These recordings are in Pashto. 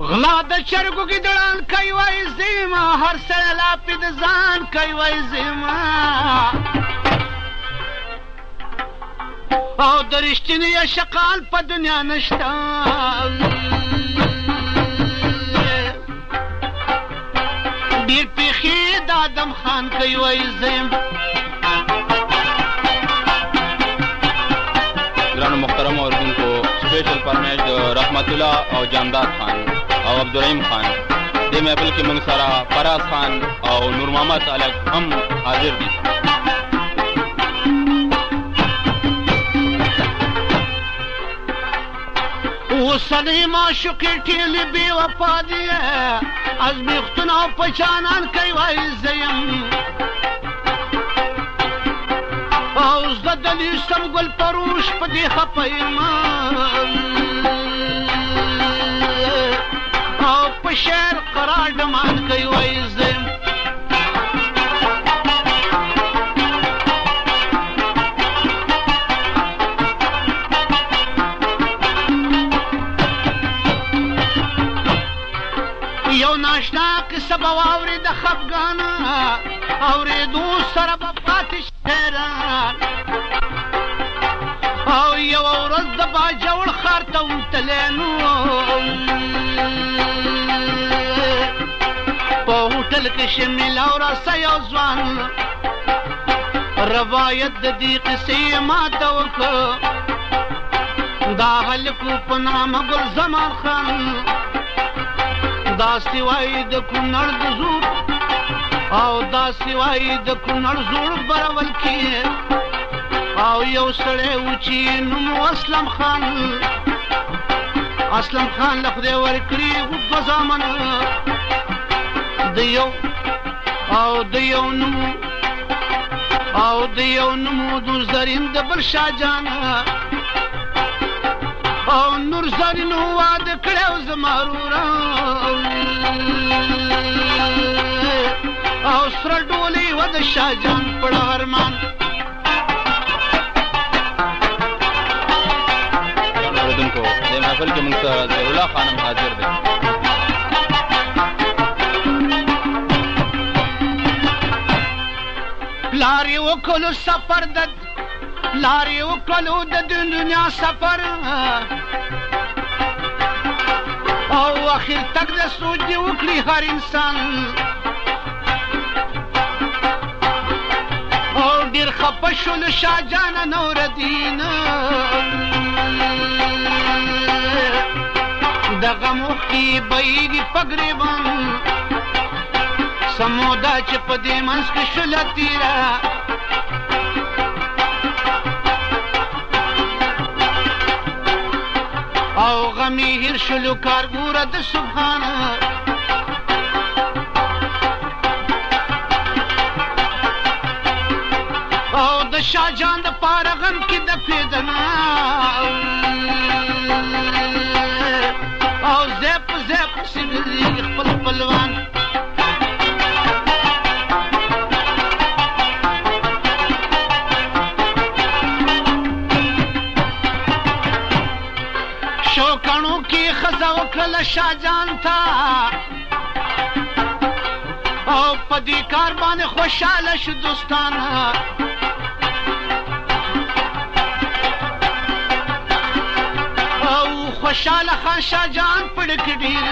غلا د چرګو ګیدړان کوي وایي زیما هر سړی لاپې د ځان کوي وایي زیما او د رښتیني شقال په دنیا نشته ډېر پیښې د آدم خان کوي وایي زیم ګرانو محترمو اورېدونکو سپیشل فرمایش د رحمت الله او جانداد خان او عبدالرحیم خان دې محفل کې موږ سره فراز خان او نور محمد الګ هم حاضر دي اوسنۍ معشوقې ټېلې بې وفا دي ازمیښتونه او په جانان کوي وایي زه یم او زه دلې سم ګل پروش په دې خفه یم او په شعر قرار ډمان کوي وایي زه یم یو ناشنا قصه به واورې د خفګانه اورېدو سره به پاتې شي حیران او یوه ورځ د باجوړ ښار ته وتلی نو په هوټل کې شمیل او راسه یو ځوان روایت د دې قصې ماته وکړه دا هلکو په نامه ګل زمان خان داسې وایي د کونړ د زور او داسې وایي د کونړ زوړ برول کې او یو سړی و چې نوم اسلم خان له خدای ورکړي و دوه زامن د یو نوم د زرین د بل شاهجان او نور زرین واده کړی و زما وروره او سره ډولۍ وه د شاهجان په ډهرمان اورېدونکو دې محفل کې موږ سره ظهیرالله خان هم حاضر دی پلار یې وکړلو سفر لار یې وکړلو د دنیا سفر او اخر تک د سوچ دې وکړي هر انسان او ډېر خفه شول شاهجانه نورالدین د غم اوښکې بهیږي په ګریوان څه موده چې په دې منځ کې شوله تېره او غمې هیر شلو کارګوره د سبحانه او د شاهجان د پاره غم کې د پیدنا او زیپ سګرېږي خپل خپلوان شوکڼو کې ښځه وکړله شاهجان ته او په دې کار باندې خوشحاله شو دوستان او خوشحاله خان شاهجان پړک ډېر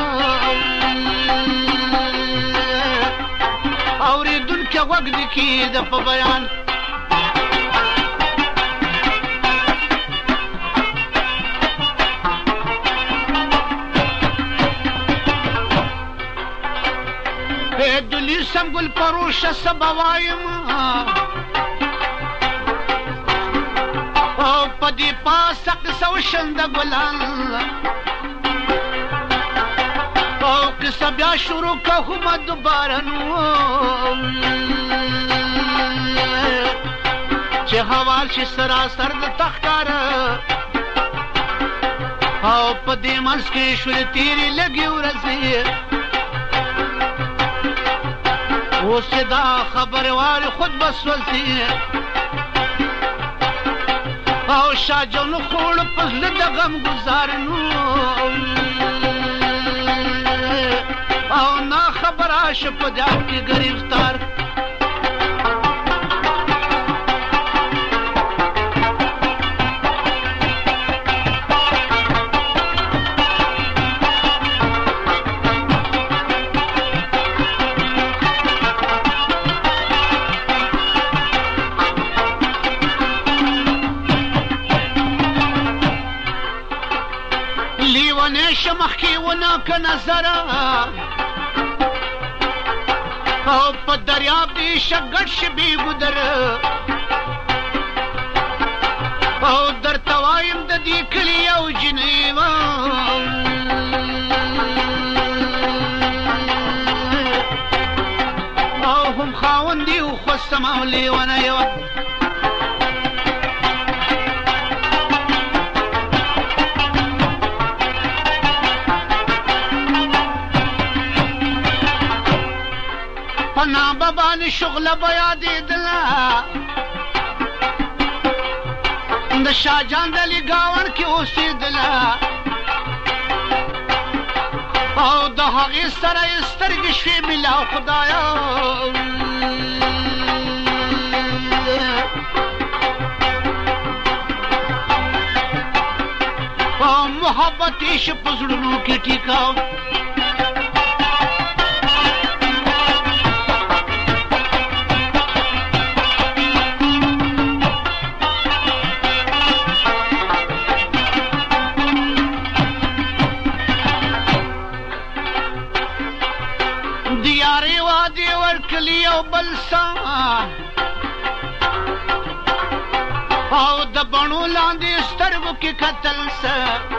اورېدونکي غوږ دې کېده په بیان دلی سم ګل پروشه څه به وایم او په دې پاسه قصه وشنده ګلان او قصه بیا شروع کومه دوباره نو چې حوال شي سراسر د تخکاره او په دې منځ کې شولې تېرې لږې ورځې اوس چې دا خبرې وارې خود به سوځي او شاهجان خوړ په زړه د غم ګزار نو راشه په دام کې گرفتار شمخ کی ونا کا نظر او په دریاب دی شګټ شبي ګدر او در توایم د دې کلی او جنیوا او هم خاوندي او خصم او لیونه یو پنا بابان شغل بیا دیدلا د شاهجان د علی گاون کې اوسېدلا او د هغې سره یې سترګې شوې ملا خدایا او محبت یې شه په زړونو کې ټیکاو دیارې وادي ورکلي او بلسا او د بڼو لاندې سترګو کې کتل سه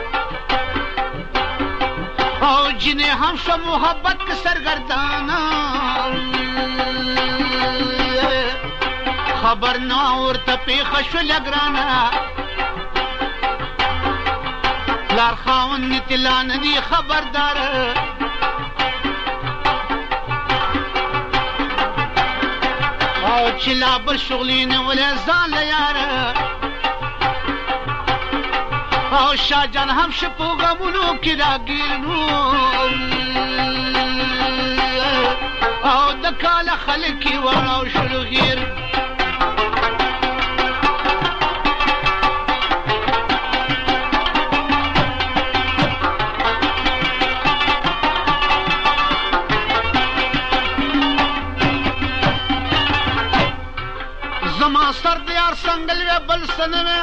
او جنې هم شو محبت کې سرګردانه خبر نه ورته پېښه شوله ګرانه پلار خاوند مې طلا نه دي خبردار او چې لا بل شغلې نه ولې ځان له یاره او شاهجان هم شه په غمونو کې راګیر نو او د کاله خلک یې وړاو شلو غیر زما سر د یار سنګل وی بل سنوی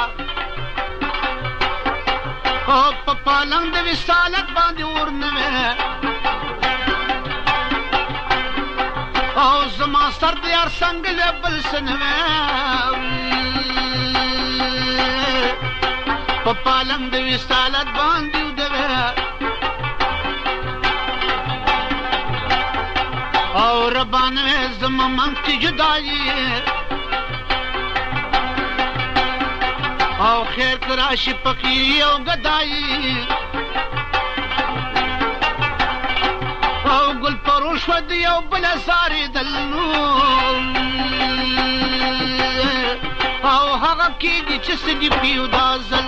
او په پالنګ د وصالت باندې اور نوی او زما سر د یار سنګل وی بل سنوی په پالنګ د وصالت باندې ودوی او ربانوی زما منځ کې جدایي او خیر کراشی پقیری او گدائی او گل پروش ودی او بلزاری دلنو او حقا کی دی چس دی پیو دازل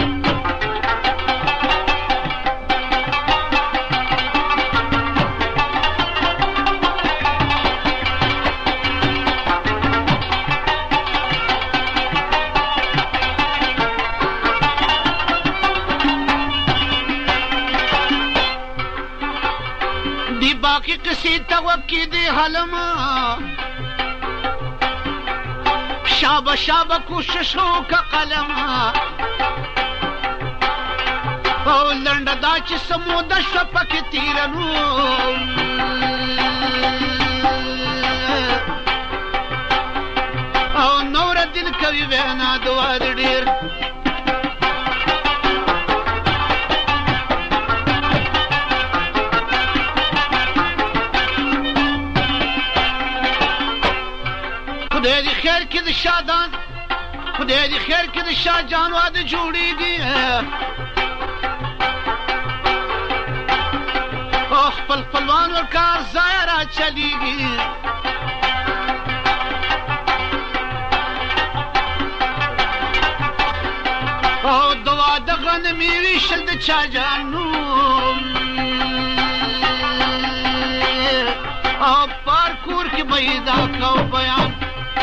باقی کسی توقی دی حلما شابه شابه کوششوں کا قلم او لنډه دا چې سموده شوه پکې تیرنو او نوره دل کوي وینا د واده ډېر خدای دې خیر کې د شادان خدای دې خیر کې د شاهجان واده جوړېږي او خپل خپلوان ورکار ځای را چلیږي او د واده غنمې ویشل د چا جانو پیدا کو بیان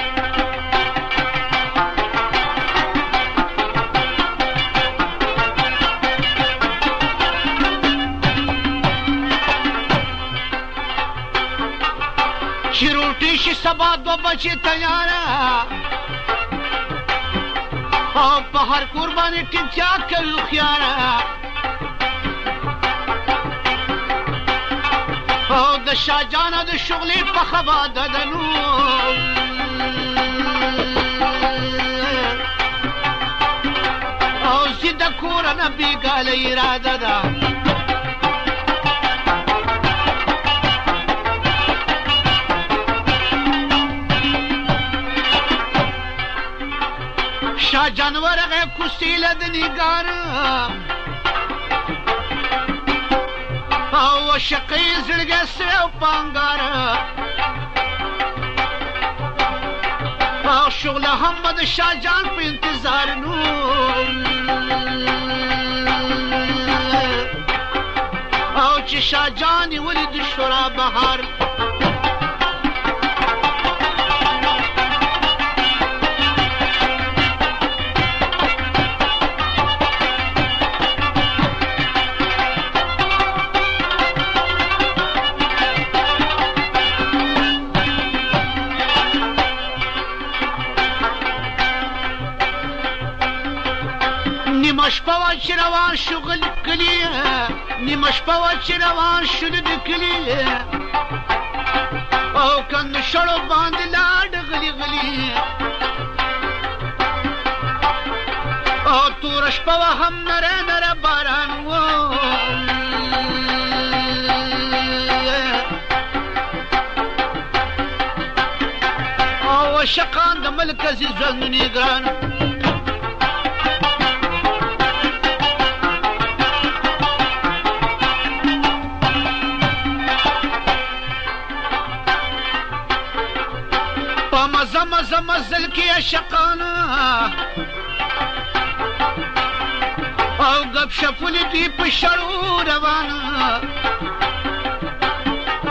چې روټي شي سبا دو بچي تیاره او په هر کور باندې ټینچا کوي هوښیاره او د شاهجانه د شغلې په خبا ددنو او زه د کوره نه بېګاله اراده ده شاه جانور هغه کوڅې له د نګاره او شقی زړګی سره او پانګاره او شغله هم به د شاه جان په انتظار نو او چې شاه جان یې ولید شورا بهار نیمه شپه وه چې روان شو کلي نیمه شپه وه چې روان شو د کلي او کند شړو باندې لاړ غلي غلي او توره شپه وه هم نره نره باران و او عشقان د ملک عزیز ژوندونې ګران مزه مزل کې عشقانه او ګپ شپونه دي په شړو روانه